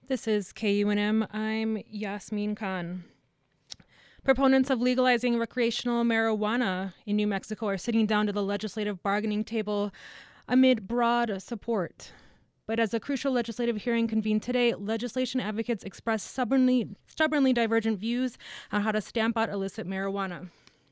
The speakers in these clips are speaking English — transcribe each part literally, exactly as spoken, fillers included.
This is K U N M. I'm Yasmin Khan. Proponents of legalizing recreational marijuana in New Mexico are sitting down to the legislative bargaining table amid broad support. But as a crucial legislative hearing convened today, legislation advocates expressed stubbornly, stubbornly divergent views on how to stamp out illicit marijuana,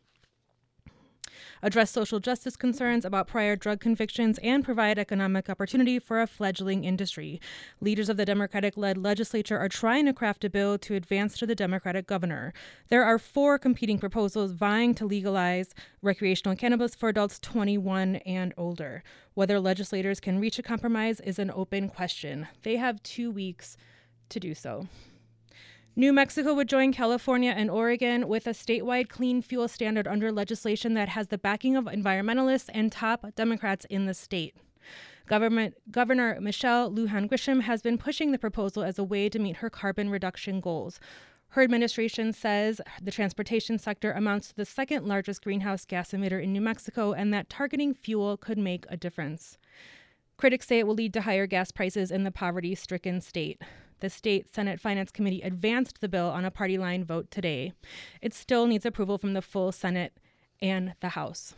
address social justice concerns about prior drug convictions, and provide economic opportunity for a fledgling industry. Leaders of the Democratic-led legislature are trying to craft a bill to advance to the Democratic governor. There are four competing proposals vying to legalize recreational cannabis for adults twenty-one and older. Whether legislators can reach a compromise is an open question. They have two weeks to do so. New Mexico would join California and Oregon with a statewide clean fuel standard under legislation that has the backing of environmentalists and top Democrats in the state. Government, Governor Michelle Lujan Grisham has been pushing the proposal as a way to meet her carbon reduction goals. Her administration says the transportation sector amounts to the second largest greenhouse gas emitter in New Mexico and that targeting fuel could make a difference. Critics say it will lead to higher gas prices in the poverty-stricken state. The state Senate Finance Committee advanced the bill on a party line vote today. It still needs approval from the full Senate and the House.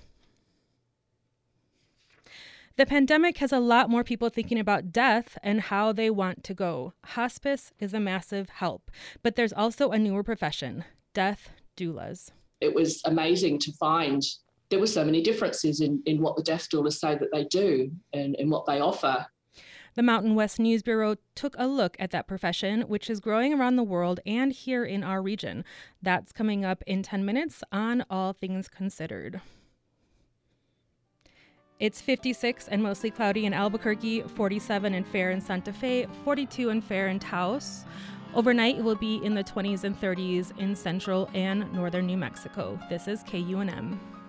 The pandemic has a lot more people thinking about death and how they want to go. Hospice is a massive help, but there's also a newer profession, death doulas. It was amazing to find there were so many differences in, in what the death doulas say that they do and, and what they offer. The Mountain West News Bureau took a look at that profession, which is growing around the world and here in our region. That's coming up in ten minutes on All Things Considered. It's fifty-six and mostly cloudy in Albuquerque, forty-seven and fair in Santa Fe, forty-two and fair in Taos. Overnight, it will be in the twenties and thirties in central and northern New Mexico. This is K U N M.